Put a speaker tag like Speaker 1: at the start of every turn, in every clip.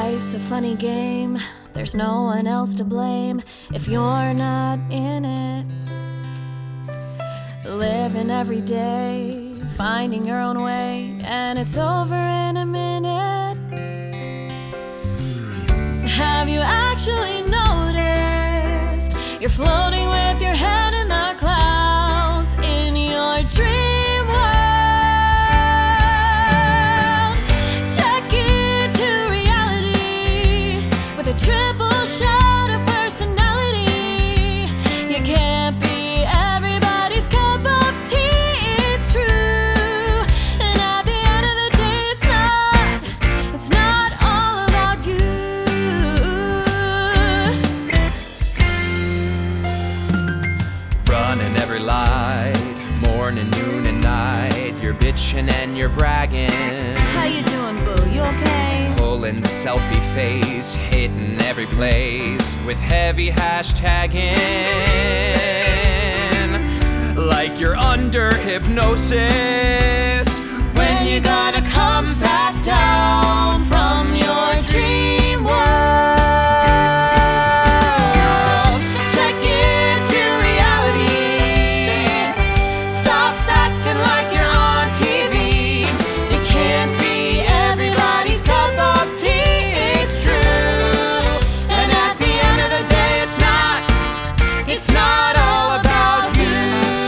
Speaker 1: Life's a funny game, there's no one else to blame if you're not in it. Living every day, finding your own way, and it's over in a minute. Have you actually noticed you're floating with your head in the clouds in your dream world? Check it to reality with a triple shot of personality. You can't be everybody's cup of tea, it's true. And at the end of the day, it's not all about you.
Speaker 2: Running every light, morning, noon, and night. You're bitching and you're bragging.
Speaker 1: How you doing, boo? You okay?
Speaker 2: Pulling selfie face, hitting every place with heavy hashtagging. Like you're under hypnosis. When you gonna come back down from your dream world? Check it to reality. Stop acting like you're on TV. You can't be everybody's cup of tea, it's true. And at the end of the day, it's not all about you.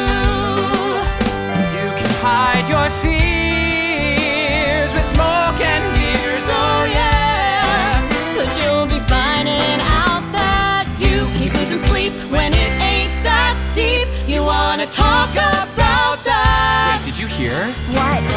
Speaker 2: You can hide your fears with smoke and mirrors, oh yeah.
Speaker 1: But you'll be finding out that you keep losing sleep when it ain't that deep. You wanna talk about that?
Speaker 2: Wait, did you hear?
Speaker 1: What?